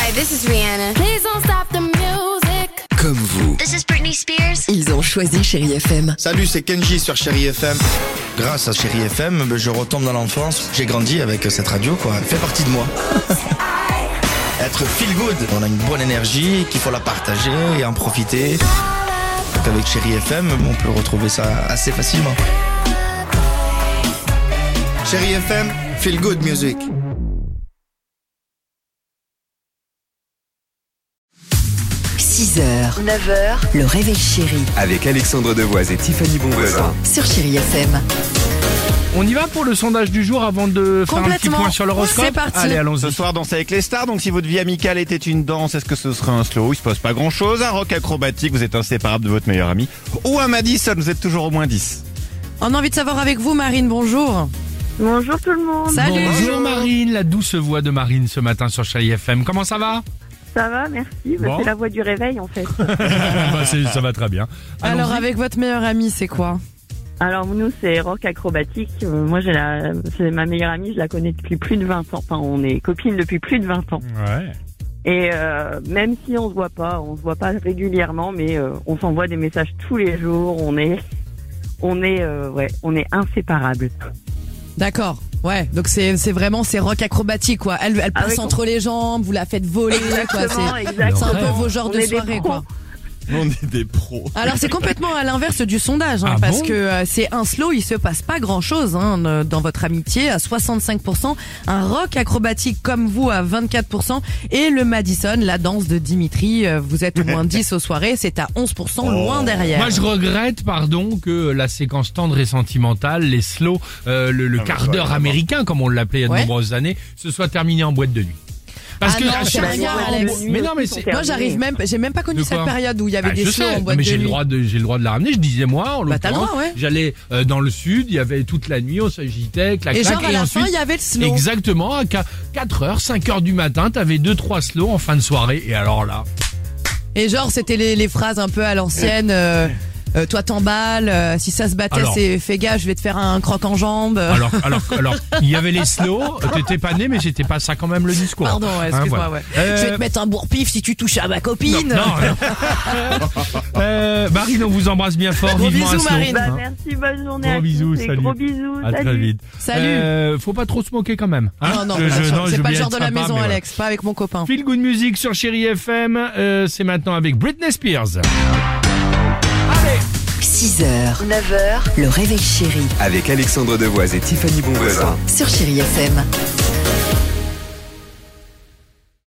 Hi, this is Rihanna. Please don't stop the music. Comme vous, This is Britney Spears. ils ont choisi Chérie FM. Salut, c'est Kenji sur Chérie FM. Grâce à Chérie FM, je retombe dans l'enfance. J'ai grandi avec cette radio, quoi. Elle fait partie de moi. Être feel good. On a une bonne énergie, qu'il faut la partager et en profiter. Donc avec Chérie FM, on peut retrouver ça assez facilement. Chérie FM, feel good music. 6h, 9h, le réveil chéri Avec Alexandre Devoise et Tiffany Bonvoisin. sur Chérie FM. On y va pour le sondage du jour avant de faire un petit Complètement. point sur l'horoscope. C'est parti. Allez, allons-y. Ce soir, Danser avec les stars. Donc, si votre vie amicale était une danse, est-ce que ce serait un slow? Il se passe pas grand-chose. Un rock acrobatique, vous êtes inséparable de votre meilleur ami. Ou un Madison, vous êtes toujours au moins 10. On a envie de savoir avec vous, Marine, bonjour. Bonjour tout le monde. Salut. Bonjour Marine, la douce voix de Marine ce matin sur Chérie FM. Comment ça va? Ça va, merci. Bon. C'est la voix du réveil en fait. Ça va très bien. Alors, Allons-y. avec votre meilleur ami, c'est quoi? Alors nous c'est rock acrobatique. Moi c'est ma meilleure amie, je la connais depuis plus de 20 ans. Enfin on est copines depuis plus de 20 ans. Ouais. Et même si on se voit pas régulièrement, mais on s'envoie des messages tous les jours. On est inséparables. D'accord. Ouais, donc c'est rock acrobatique, quoi. Elle passe oui, entre les jambes, vous la faites voler, quoi. Exactement, C'est exactement. un peu vos genres On de est des soirée, pros. quoi. On est des pros. Alors c'est complètement à l'inverse du sondage, hein, Ah parce bon que c'est un slow, il se passe pas grand chose dans votre amitié à 65%, un rock acrobatique comme vous à 24% et le Madison, la danse de Dimitri, vous êtes au moins 10 aux soirées, c'est à 11% loin derrière. Moi je regrette, pardon, que la séquence tendre et sentimentale, les slows, le quart d'heure américain comme on l'appelait il y a de Ouais. nombreuses années, se soit terminé en boîte de nuit. Parce Ah que non, à c'est chaque rien, fois, Alex. mais non mais c'est Moi j'ai même pas connu De cette quoi période où il y avait des je slows sais, en boîte mais de j'ai le nuit. droit de la ramener. Je disais moi, en Bah, t'as le l'occurrence, droit, ouais. j'allais dans le sud, il y avait toute la nuit, on s'agitait, clac Et clac, genre à la ensuite, fin il y avait le slow. exactement, à 4h, 5h du matin, t'avais 2-3 slows en fin de soirée, et alors là, Et genre c'était les phrases un peu à l'ancienne. Toi t'emballes, si ça se battait Alors. c'est fais gaffe, je vais te faire un croc en jambe. alors, il y avait les slows, t'étais pas né, mais c'était pas ça quand même le discours. Pardon, ouais, Hein, excuse-moi, voilà. ouais. Je vais te mettre un bourre-pif si tu touches à ma copine. Non. Marine, on vous embrasse bien fort, Gros vivement un bisous, slow. Marine. Bah, Hein. merci, bonne journée Gros à bisous, tous et salut. gros bisous. À très Salut. vite. Salut. Faut pas trop se moquer quand même. Hein. Non, Je- c'est non, pas j'ai le oublié genre de d'être la sympa, maison, mais voilà. Alex, pas avec mon copain. Feel Good Music sur Chérie FM, c'est maintenant avec Britney Spears. 6h, 9h, le réveil chéri Avec Alexandre Devoise et Tiffany Bonvoisin. sur Chérie FM.